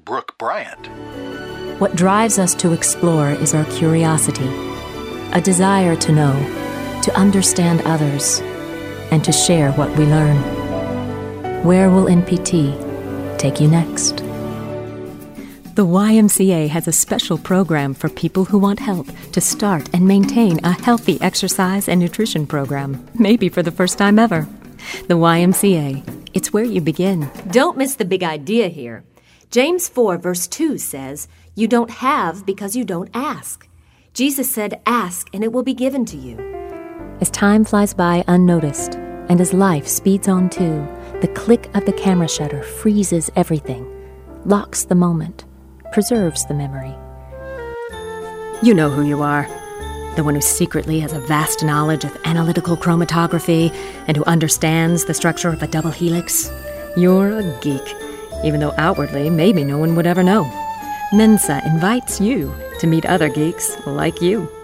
Brooke Bryant. What drives us to explore is our curiosity, a desire to know, to understand others, and to share what we learn. Where will NPT take you next? The YMCA has a special program for people who want help to start and maintain a healthy exercise and nutrition program, maybe for the first time ever. The YMCA, it's where you begin. Don't miss the big idea here. James 4, verse 2 says, "You don't have because you don't ask." Jesus said, "Ask, and it will be given to you." As time flies by unnoticed, and as life speeds on too, the click of the camera shutter freezes everything, locks the moment, preserves the memory. You know who you are. The one who secretly has a vast knowledge of analytical chromatography and who understands the structure of a double helix. You're a geek, even though outwardly maybe no one would ever know. Mensa invites you to meet other geeks like you.